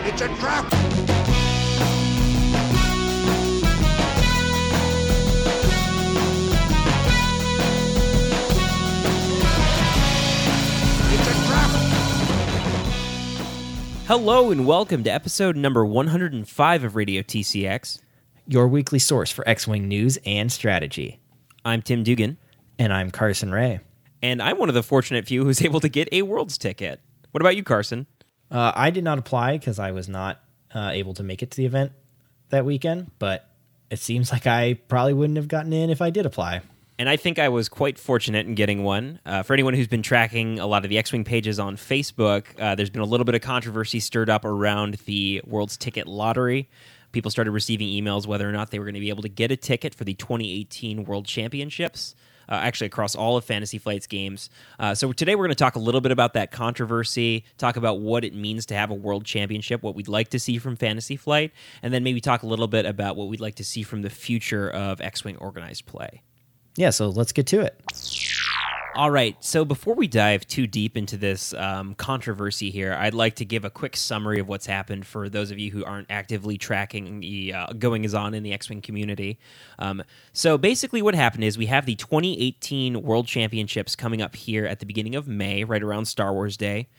It's a trap! It's a trap! Hello and welcome to episode number 105 of Radio TCX. Your weekly source for X-Wing news and strategy. I'm Tim Dugan, And I'm Carson Ray. and I'm one of the fortunate few who's able to get a Worlds ticket. What about you, Carson? I did not apply because I was not able to make it to the event that weekend, but it seems like I probably wouldn't have gotten in if I did apply. And I think I was quite fortunate in getting one. For anyone who's been tracking a lot of the X-Wing pages on Facebook, there's been a little bit of controversy stirred up around the Worlds ticket lottery. People started receiving emails whether or not they were going to be able to get a ticket for the 2018 World Championships, actually across all of Fantasy Flight's games. So today we're going to talk a little bit about that controversy, talk about what it means to have a World Championship, what we'd like to see from Fantasy Flight, and then maybe talk a little bit about what we'd like to see from the future of X-Wing organized play. Yeah, so let's get to it. All right, so before we dive too deep into this controversy here, I'd like to give a quick summary of what's happened for those of you who aren't actively tracking the goings-on in the X-Wing community. So basically what happened is we have the 2018 World Championships coming up here at the beginning of May, right around Star Wars Day,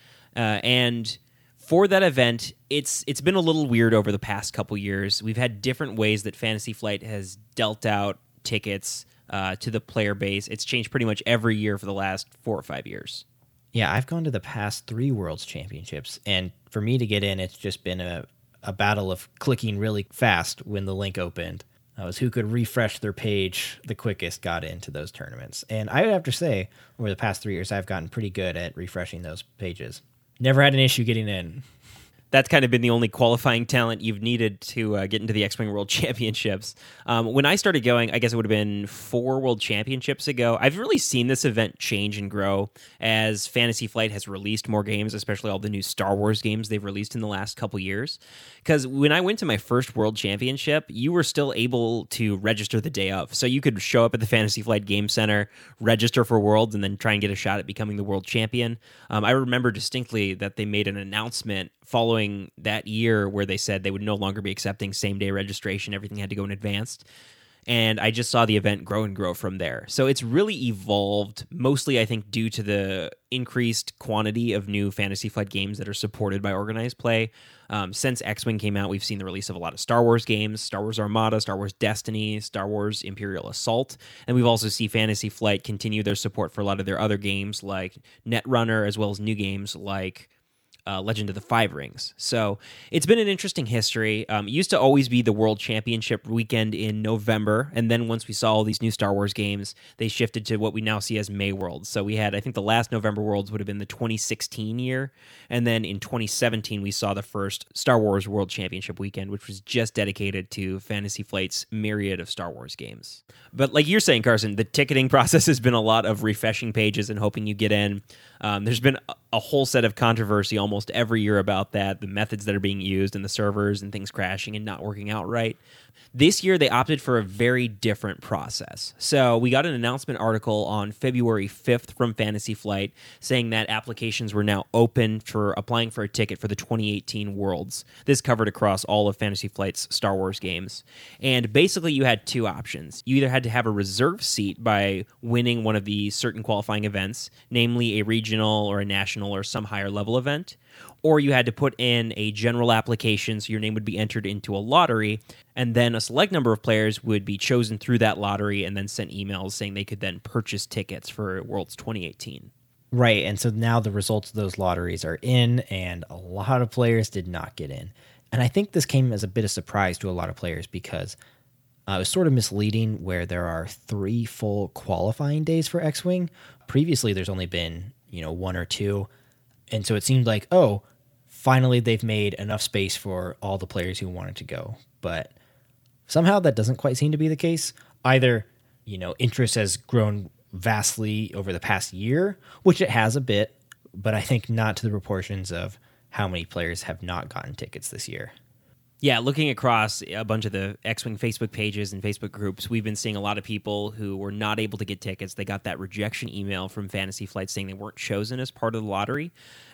and for that event, it's been a little weird over the past couple years. We've had different ways that Fantasy Flight has dealt out tickets to the player base. It's changed pretty much every year for the last 4 or 5 years. Yeah, I've gone to the past 3 Worlds Championships, and for me to get in, it's just been a battle of clicking really fast when the link opened. It was who could refresh their page the quickest got into those tournaments. And I would have to say, over the past 3 years, I've gotten pretty good at refreshing those pages. Never had an issue getting in. That's kind of been the only qualifying talent you've needed to get into the X-Wing World Championships. When I started going, I guess it would have been 4 World Championships ago. I've really seen this event change and grow as Fantasy Flight has released more games, especially all the new Star Wars games they've released in the last couple years. Because when I went to my first World Championship, you were still able to register the day of. So you could show up at the Fantasy Flight Game Center, register for Worlds, and then try and get a shot at becoming the World Champion. I remember distinctly that they made an announcement following that year where they said they would no longer be accepting same-day registration. Everything had to go in advance. And I just saw the event grow and grow from there. So it's really evolved, mostly, I think, due to the increased quantity of new Fantasy Flight games that are supported by organized play. Since X-Wing came out, we've seen the release of a lot of Star Wars games, Star Wars Armada, Star Wars Destiny, Star Wars Imperial Assault, and we've also seen Fantasy Flight continue their support for a lot of their other games like Netrunner, as well as new games like Legend of the Five Rings. So it's been an interesting history. It used to always be the World Championship weekend in November, and then once we saw all these new Star Wars games, they shifted to what we now see as May Worlds. So we had, I think the last November Worlds would have been the 2016 year, and then in 2017 we saw the first Star Wars World Championship weekend, which was just dedicated to Fantasy Flight's myriad of Star Wars games. But like you're saying, Carson, the ticketing process has been a lot of refreshing pages and hoping you get in. There's been a whole set of controversy almost every year about that, the methods that are being used and the servers and things crashing and not working out right. This year, they opted for a very different process. So we got an announcement article on February 5th from Fantasy Flight saying that applications were now open for applying for a ticket for the 2018 Worlds. This covered across all of Fantasy Flight's Star Wars games. And basically, you had 2 options. You either had to have a reserve seat by winning one of the certain qualifying events, namely a regional or a national or some higher level event, or you had to put in a general application so your name would be entered into a lottery, and then a select number of players would be chosen through that lottery and then sent emails saying they could then purchase tickets for Worlds 2018. Right, and so now the results of those lotteries are in, and a lot of players did not get in. And I think this came as a bit of surprise to a lot of players because it was sort of misleading where there are 3 full qualifying days for X-Wing. Previously, there's only been, 1 or 2. And so it seemed like, oh, finally they've made enough space for all the players who wanted to go. But somehow that doesn't quite seem to be the case. Either, interest has grown vastly over the past year, which it has a bit, but I think not to the proportions of how many players have not gotten tickets this year. Yeah, looking across a bunch of the X-Wing Facebook pages and Facebook groups, we've been seeing a lot of people who were not able to get tickets. They got that rejection email from Fantasy Flight saying they weren't chosen as part of the lottery.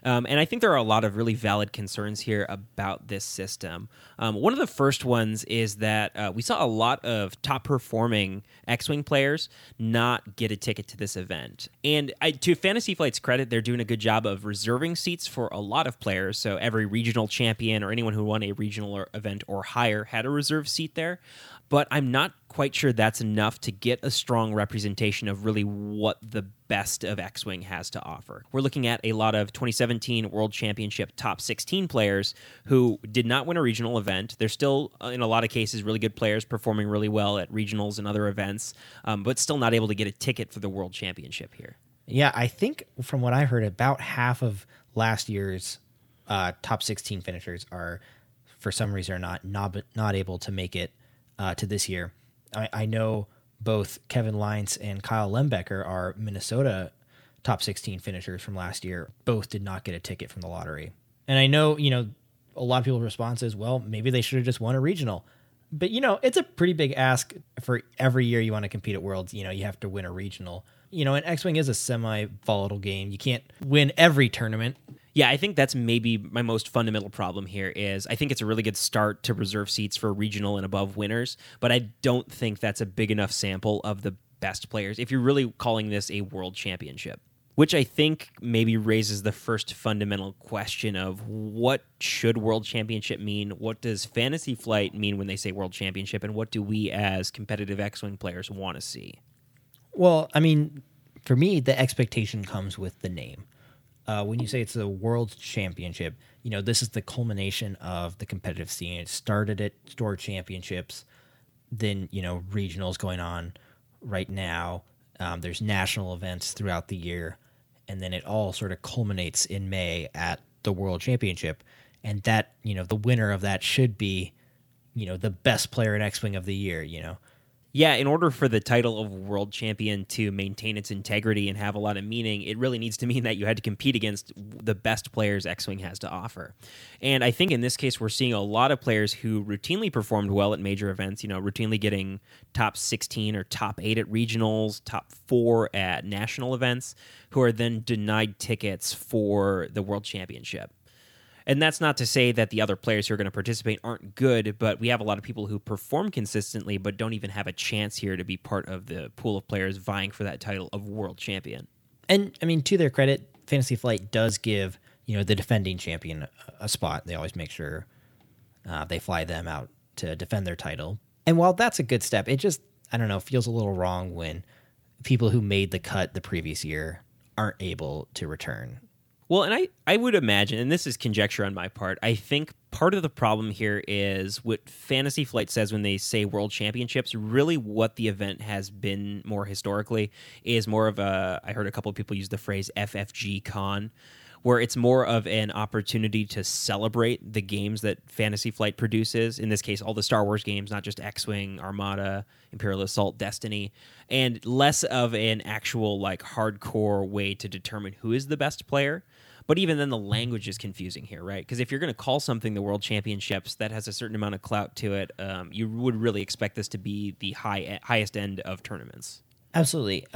And I think there are a lot of really valid concerns here about this system. One of the first ones is that we saw a lot of top-performing X-Wing players not get a ticket to this event. And to Fantasy Flight's credit, they're doing a good job of reserving seats for a lot of players. So every regional champion or anyone who won a regional event or higher had a reserved seat there. But I'm not quite sure that's enough to get a strong representation of really what the best of X-Wing has to offer. We're looking at a lot of 2017 World Championship top 16 players who did not win a regional event. They're still, in a lot of cases, really good players performing really well at regionals and other events, but still not able to get a ticket for the World Championship here. Yeah, I think from what I heard, about half of last year's top 16 finishers are, for some reason, not able to make it to this year. I know both Kevin Lyons and Kyle Lembecker are Minnesota top 16 finishers from last year. Both did not get a ticket from the lottery. And I know, a lot of people's response is, well, maybe they should have just won a regional. But, it's a pretty big ask for every year you want to compete at Worlds. You have to win a regional. And X-Wing is a semi-volatile game. You can't win every tournament. Yeah, I think that's maybe my most fundamental problem here is I think it's a really good start to reserve seats for regional and above winners, but I don't think that's a big enough sample of the best players if you're really calling this a world championship, which I think maybe raises the first fundamental question of what should world championship mean? What does Fantasy Flight mean when they say world championship, and what do we as competitive X-Wing players want to see? Well, I mean, for me, the expectation comes with the name. When you say it's a world championship, this is the culmination of the competitive scene. It started at store championships, then, regionals going on right now. There's national events throughout the year, and then it all sort of culminates in May at the world championship. And that, the winner of that should be, the best player in X-Wing of the year, Yeah, in order for the title of world champion to maintain its integrity and have a lot of meaning, it really needs to mean that you had to compete against the best players X-Wing has to offer. And I think in this case, we're seeing a lot of players who routinely performed well at major events, routinely getting top 16 or top 8 at regionals, top 4 at national events, who are then denied tickets for the world championship. And that's not to say that the other players who are going to participate aren't good, but we have a lot of people who perform consistently but don't even have a chance here to be part of the pool of players vying for that title of world champion. And, I mean, to their credit, Fantasy Flight does give, the defending champion a spot. They always make sure they fly them out to defend their title. And while that's a good step, it just, I don't know, feels a little wrong when people who made the cut the previous year aren't able to return. Well, and I would imagine, and this is conjecture on my part, I think part of the problem here is what Fantasy Flight says when they say World Championships. Really what the event has been more historically is more of I heard a couple of people use the phrase FFG Con, where it's more of an opportunity to celebrate the games that Fantasy Flight produces. In this case, all the Star Wars games, not just X-Wing, Armada, Imperial Assault, Destiny, and less of an actual hardcore way to determine who is the best player. But even then, the language is confusing here, right? Because if you're going to call something the World Championships, that has a certain amount of clout to it. You would really expect this to be the highest end of tournaments. Absolutely.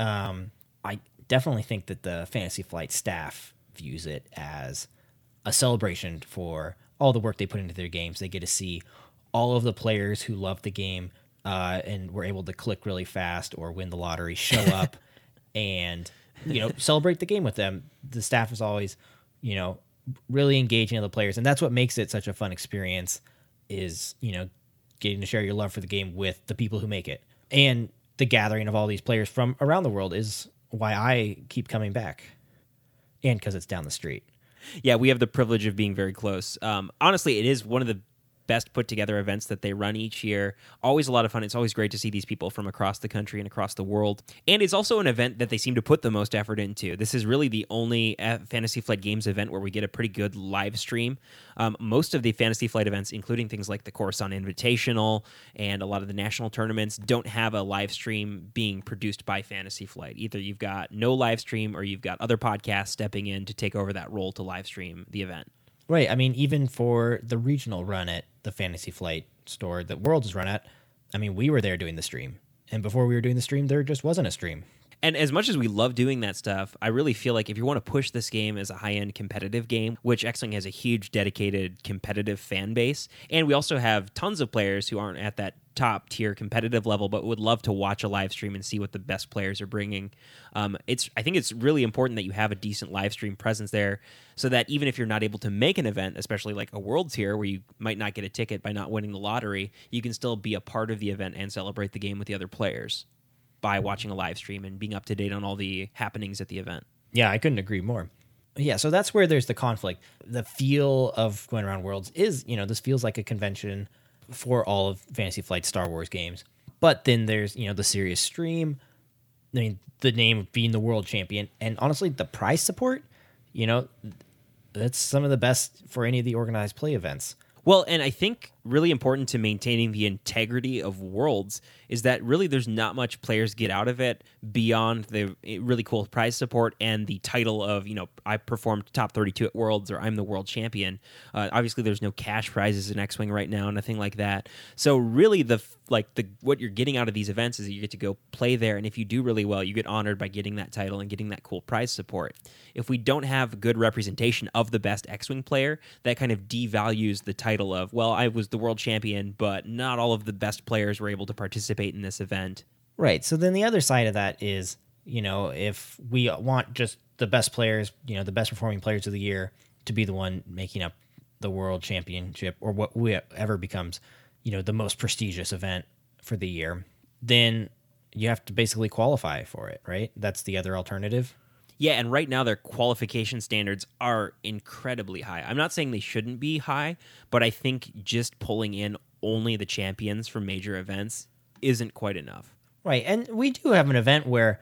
I definitely think that the Fantasy Flight staff views it as a celebration for all the work they put into their games. They get to see all of the players who love the game and were able to click really fast or win the lottery show up and celebrate the game with them. The staff is always really engaging other players, and that's what makes it such a fun experience is getting to share your love for the game with the people who make it. And the gathering of all these players from around the world is why I keep coming back. And because it's down the street. Yeah, we have the privilege of being very close. Honestly, it is one of the best put together events that they run each year. Always a lot of fun. It's always great to see these people from across the country and across the world. And it's also an event that they seem to put the most effort into. This is really the only Fantasy Flight Games event where we get a pretty good live stream. Most of the Fantasy Flight events, including things like the Coruscant Invitational and a lot of the national tournaments, don't have a live stream being produced by Fantasy Flight. Either you've got no live stream or you've got other podcasts stepping in to take over that role to live stream the event. Right. I mean, even for the regional run at the Fantasy Flight store that Worlds is run at, I mean, we were there doing the stream. And before we were doing the stream, there just wasn't a stream. And as much as we love doing that stuff, I really feel like if you want to push this game as a high-end competitive game, which X-Wing has a huge dedicated competitive fan base, and we also have tons of players who aren't at that top tier competitive level but would love to watch a live stream and see what the best players are bringing. I think it's really important that you have a decent live stream presence there so that even if you're not able to make an event, especially like a Worlds here where you might not get a ticket by not winning the lottery, you can still be a part of the event and celebrate the game with the other players by watching a live stream and being up to date on all the happenings at the event. Yeah, I couldn't agree more. Yeah, so that's where there's the conflict. The feel of going around Worlds is, this feels like a convention for all of Fantasy Flight Star Wars games. But then there's, the serious stream, the name of being the world champion, and honestly, the prize support, that's some of the best for any of the organized play events. Well, and I think really important to maintaining the integrity of Worlds is that really there's not much players get out of it beyond the really cool prize support and the title of, I performed top 32 at Worlds or I'm the world champion. Obviously, there's no cash prizes in X-Wing right now, nothing like that. So really what you're getting out of these events is that you get to go play there, and if you do really well, you get honored by getting that title and getting that cool prize support. If we don't have good representation of the best X-Wing player, that kind of devalues the title of, well, I was the world champion, but not all of the best players were able to participate in this event. Right. So then the other side of that is, if we want just the best players, the best performing players of the year to be the one making up the world championship or whatever becomes, the most prestigious event for the year, then you have to basically qualify for it, right? That's the other alternative. Yeah, and right now their qualification standards are incredibly high. I'm not saying they shouldn't be high, but I think just pulling in only the champions from major events isn't quite enough. Right, and we do have an event where,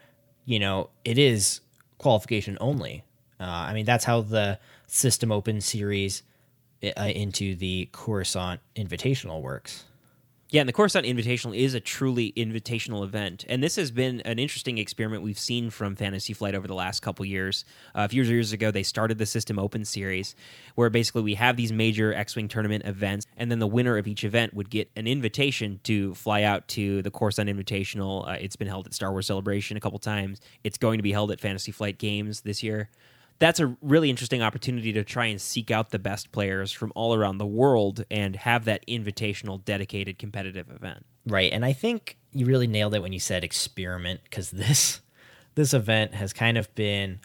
it is qualification only. That's how the System Open series into the Coruscant Invitational works. Yeah, and the Coruscant Invitational is a truly invitational event, and this has been an interesting experiment we've seen from Fantasy Flight over the last couple years. A few years ago, they started the System Open series, where basically we have these major X-Wing tournament events, and then the winner of each event would get an invitation to fly out to the Coruscant Invitational. It's been held at Star Wars Celebration a couple times. It's going to be held at Fantasy Flight Games this year. That's a really interesting opportunity to try and seek out the best players from all around the world and have that invitational, dedicated, competitive event. Right, and I think you really nailed it when you said experiment, because this event has kind of been,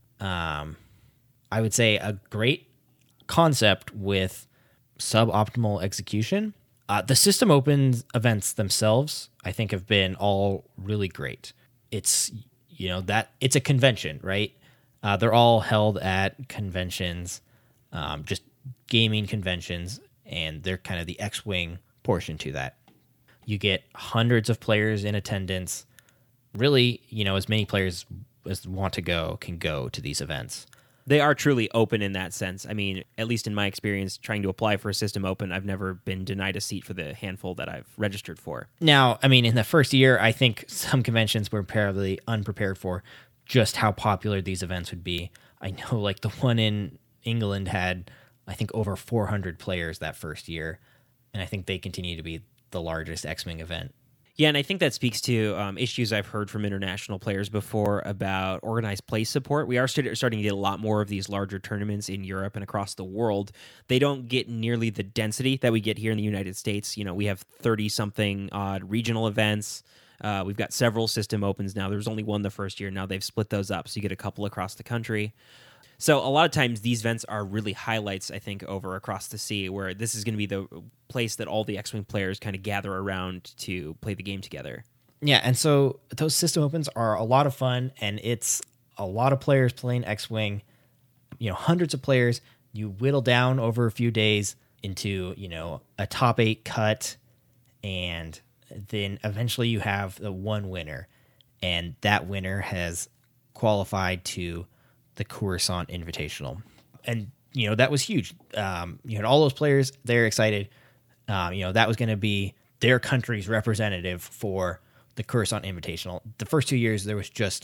I would say, a great concept with suboptimal execution. The System Open events themselves, I think, have been all really great. It's, it's a convention, right? They're all held at conventions, just gaming conventions, and they're kind of the X-Wing portion to that. You get hundreds of players in attendance. Really, as many players as want to go can go to these events. They are truly open in that sense. I mean, at least in my experience trying to apply for a System Open, I've never been denied a seat for the handful that I've registered for. Now, in the first year, I think some conventions were apparently unprepared for just how popular these events would be. I know, like, the one in England had, I think, over 400 players that first year, and I think they continue to be the largest X-Wing event. Yeah, and I think that speaks to issues I've heard from international players before about organized play support. We are starting to get a lot more of these larger tournaments in Europe and across the world. They don't get nearly the density that we get here in the United States. We have 30-something odd regional events. We've got several System Opens now. There was only one the first year. Now they've split those up, so you get a couple across the country. So a lot of times these events are really highlights, I think, over across the sea, where this is going to be the place that all the X-Wing players kind of gather around to play the game together. Yeah, and so those System Opens are a lot of fun, and it's a lot of players playing X-Wing. Hundreds of players. You whittle down over a few days into, a top 8 cut, and then eventually you have the one winner, and that winner has qualified to the Coruscant Invitational. And, that was huge. You had all those players, they're excited. That was going to be their country's representative for the Coruscant Invitational. The first 2 years, there was just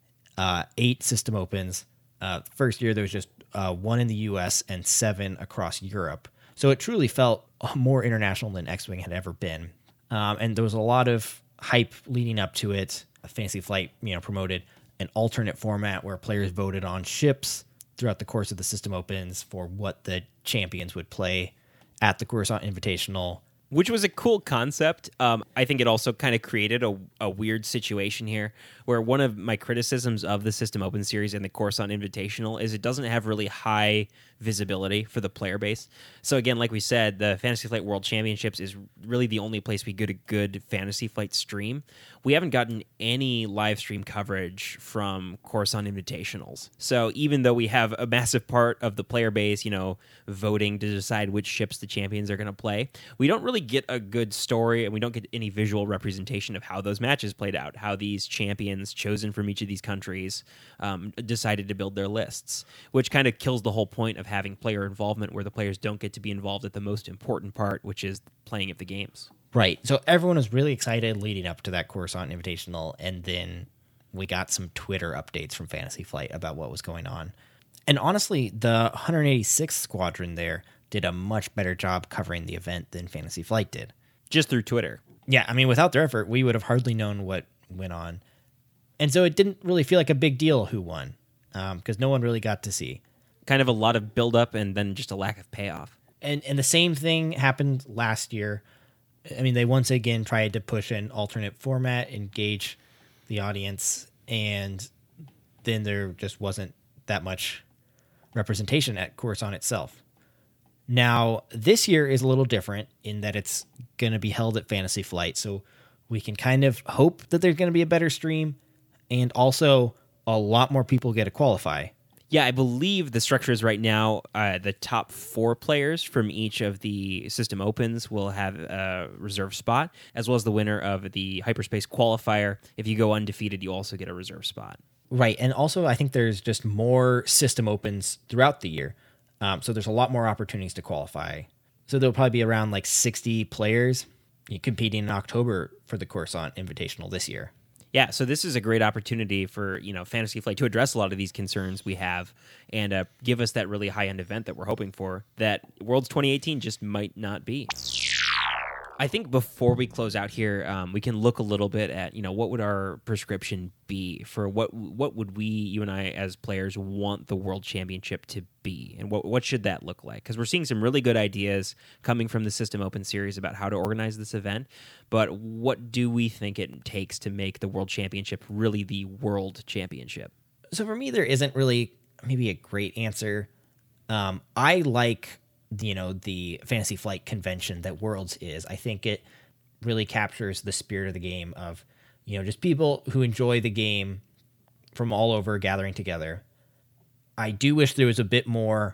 8 System Opens. First year, there was just 1 in the U.S. and 7 across Europe. So it truly felt more international than X-Wing had ever been. And there was a lot of hype leading up to it. Fantasy Flight, promoted an alternate format where players voted on ships throughout the course of the System Opens for what the champions would play at the Coruscant Invitational. Which was a cool concept. I think it also kind of created a weird situation here where one of my criticisms of the System Open series and the Coruscant Invitational is it doesn't have really high visibility for the player base. So again, like we said, the Fantasy Flight World Championships is really the only place we get a good Fantasy Flight stream. We haven't gotten any live stream coverage from Coruscant Invitationals. So even though we have a massive part of the player base, voting to decide which ships the champions are going to play, we don't really get a good story, and we don't get any visual representation of how those matches played out, how these champions chosen from each of these countries decided to build their lists, which kind of kills the whole point of having player involvement, where the players don't get to be involved at the most important part, which is playing of the games. Right. So everyone was really excited leading up to that Coruscant Invitational, and then we got some Twitter updates from Fantasy Flight about what was going on. And honestly, the 186th Squadron there did a much better job covering the event than Fantasy Flight did. Just through Twitter. Yeah, I mean, without their effort, we would have hardly known what went on. And so it didn't really feel like a big deal who won, because no one really got to see. Kind of a lot of build-up and then just a lack of payoff. And the same thing happened last year. I mean, they once again tried to push an alternate format, engage the audience, and then there just wasn't that much representation at Coruscant itself. Now, this year is a little different in that it's going to be held at Fantasy Flight, so we can kind of hope that there's going to be a better stream, and also a lot more people get to qualify. Yeah, I believe the structure is right now the top 4 players from each of the System Opens will have a reserve spot, as well as the winner of the Hyperspace Qualifier. If you go undefeated, you also get a reserve spot. Right, and also I think there's just more System Opens throughout the year, so there's a lot more opportunities to qualify. So there'll probably be around 60 players competing in October for the Coruscant Invitational this year. Yeah, so this is a great opportunity for Fantasy Flight to address a lot of these concerns we have and give us that really high-end event that we're hoping for that Worlds 2018 just might not be. I think before we close out here, we can look a little bit at what would our prescription be for what would we, you and I as players, want the World Championship to be, and what should that look like? Because we're seeing some really good ideas coming from the System Open series about how to organize this event, but what do we think it takes to make the World Championship really the World Championship? So for me, there isn't really maybe a great answer. I like the Fantasy Flight convention that Worlds is. I think it really captures the spirit of the game of, just people who enjoy the game from all over gathering together. I do wish there was a bit more,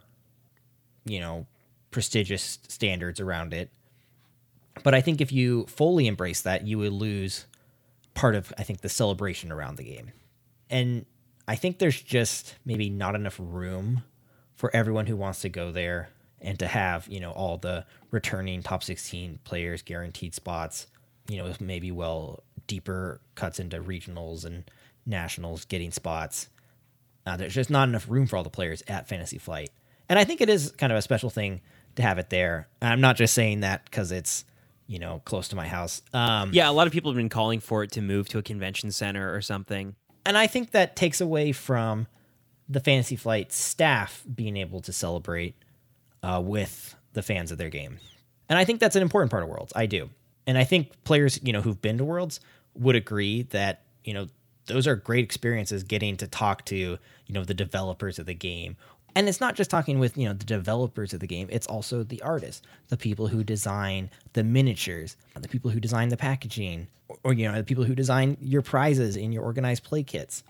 prestigious standards around it. But I think if you fully embrace that, you would lose part of, I think, the celebration around the game. And I think there's just maybe not enough room for everyone who wants to go there and to have, all the returning top 16 players guaranteed spots, with maybe deeper cuts into regionals and nationals getting spots. There's just not enough room for all the players at Fantasy Flight. And I think it is kind of a special thing to have it there. I'm not just saying that because it's, close to my house. Yeah, a lot of people have been calling for it to move to a convention center or something. And I think that takes away from the Fantasy Flight staff being able to celebrate with the fans of their game. And I think that's an important part of Worlds. I do. And I think players, who've been to Worlds would agree that, those are great experiences getting to talk to, the developers of the game. And it's not just talking with, the developers of the game. It's also the artists, the people who design the miniatures, the people who design the packaging, or the people who design your prizes in your organized play kits.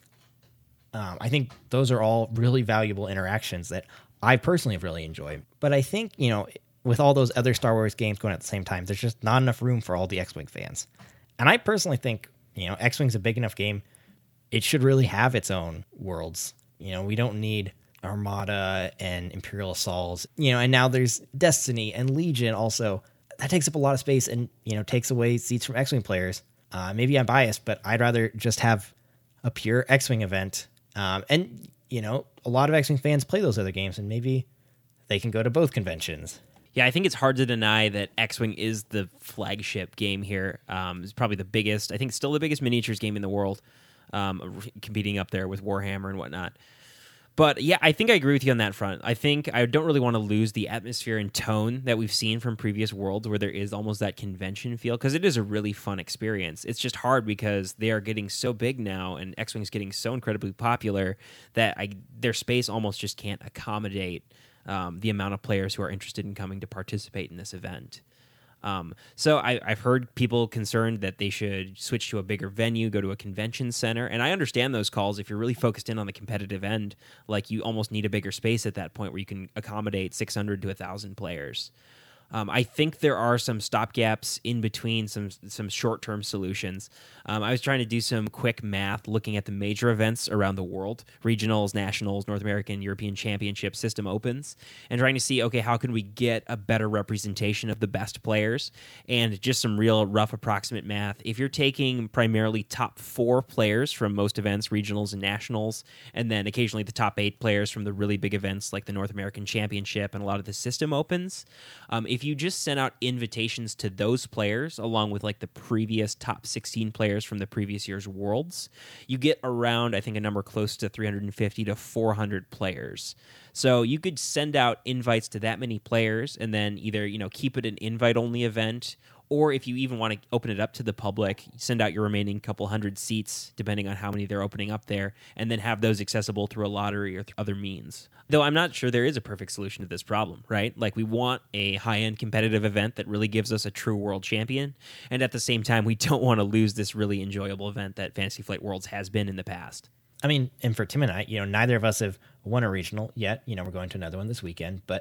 I think those are all really valuable interactions that I personally have really enjoyed. But I think, with all those other Star Wars games going at the same time, there's just not enough room for all the X-Wing fans. And I personally think, X-Wing's a big enough game. It should really have its own worlds. We don't need Armada and Imperial Assaults, and now there's Destiny and Legion also. That takes up a lot of space and, takes away seats from X-Wing players. Maybe I'm biased, but I'd rather just have a pure X-Wing event. And, a lot of X-Wing fans play those other games, and maybe they can go to both conventions. Yeah, I think it's hard to deny that X-Wing is the flagship game here. It's probably the biggest, I think still the biggest miniatures game in the world, competing up there with Warhammer and whatnot. But yeah, I think I agree with you on that front. I think I don't really want to lose the atmosphere and tone that we've seen from previous worlds where there is almost that convention feel, because it is a really fun experience. It's just hard because they are getting so big now and X-Wing's getting so incredibly popular that their space almost just can't accommodate the amount of players who are interested in coming to participate in this event. So I've heard people concerned that they should switch to a bigger venue, go to a convention center, and I understand those calls. If you're really focused in on the competitive end, like you almost need a bigger space at that point where you can accommodate 600 to 1,000 players. I think there are some stopgaps in between, some short-term solutions. I was trying to do some quick math looking at the major events around the world, regionals, nationals, North American, European Championship, System Opens, and trying to see, okay, how can we get a better representation of the best players? And just some real rough approximate math. If you're taking primarily top 4 players from most events, regionals and nationals, and then occasionally the top 8 players from the really big events like the North American Championship and a lot of the System Opens, if you just send out invitations to those players along with like the previous top 16 players from the previous year's Worlds, you get around, I think, a number close to 350 to 400 players. So you could send out invites to that many players and then either, keep it an invite-only event, or if you even want to open it up to the public, send out your remaining couple hundred seats, depending on how many they're opening up there, and then have those accessible through a lottery or other means. Though I'm not sure there is a perfect solution to this problem, right? Like, we want a high-end competitive event that really gives us a true world champion, and at the same time, we don't want to lose this really enjoyable event that Fantasy Flight Worlds has been in the past. I mean, and for Tim and I, neither of us have won a regional yet. We're going to another one this weekend, but...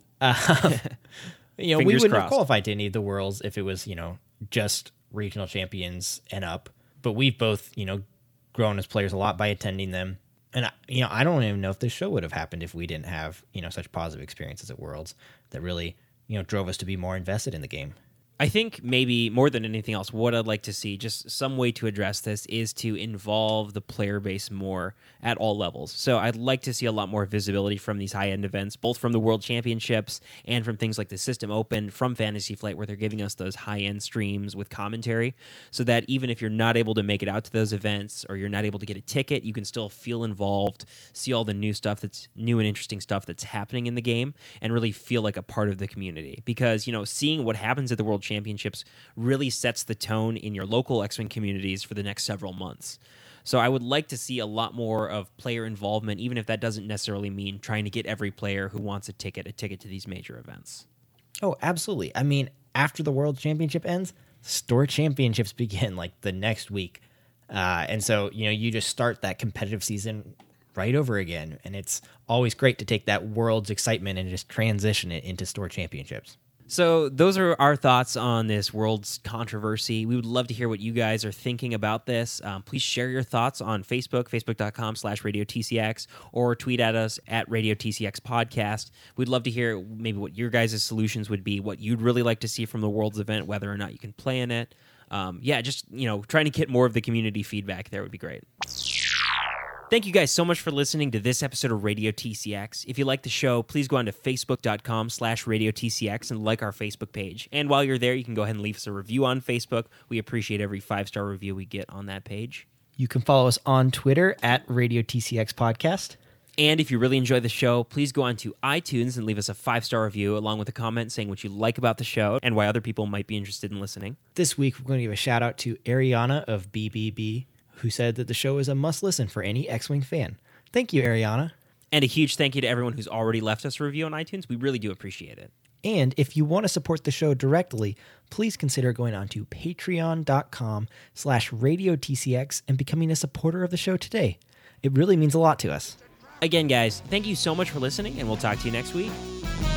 we wouldn't have qualified to any of the Worlds if it was, just regional champions and up. But we've both, grown as players a lot by attending them. And, I don't even know if this show would have happened if we didn't have, such positive experiences at Worlds that really, drove us to be more invested in the game. I think maybe more than anything else, what I'd like to see, just some way to address this, is to involve the player base more at all levels. So I'd like to see a lot more visibility from these high-end events, both from the World Championships and from things like the System Open, from Fantasy Flight, where they're giving us those high-end streams with commentary, so that even if you're not able to make it out to those events or you're not able to get a ticket, you can still feel involved, see all the new stuff that's new and interesting stuff that's happening in the game, and really feel like a part of the community. Because, seeing what happens at the World Championships really sets the tone in your local X-Wing communities for the next several months. So I would like to see a lot more of player involvement, even if that doesn't necessarily mean trying to get every player who wants a ticket to these major events. Oh, absolutely. I mean, after the World Championship ends, Store Championships begin like the next week. And so, you just start that competitive season right over again. And it's always great to take that World's excitement and just transition it into Store Championships. So those are our thoughts on this World's controversy. We would love to hear what you guys are thinking about this. Please share your thoughts on Facebook, facebook.com/RadioTCX, or tweet at us at RadioTCX Podcast. We'd love to hear maybe what your guys' solutions would be, what you'd really like to see from the World's event, whether or not you can play in it. Just trying to get more of the community feedback there would be great. Thank you guys so much for listening to this episode of Radio TCX. If you like the show, please go on to facebook.com/RadioTCX and like our Facebook page. And while you're there, you can go ahead and leave us a review on Facebook. We appreciate every 5-star review we get on that page. You can follow us on Twitter at Radio TCX Podcast. And if you really enjoy the show, please go on to iTunes and leave us a 5-star review along with a comment saying what you like about the show and why other people might be interested in listening. This week, we're going to give a shout out to Ariana of BBB, who said that the show is a must-listen for any X-Wing fan. Thank you, Ariana. And a huge thank you to everyone who's already left us a review on iTunes. We really do appreciate it. And if you want to support the show directly, please consider going on to patreon.com/RadioTCX and becoming a supporter of the show today. It really means a lot to us. Again, guys, thank you so much for listening, and we'll talk to you next week.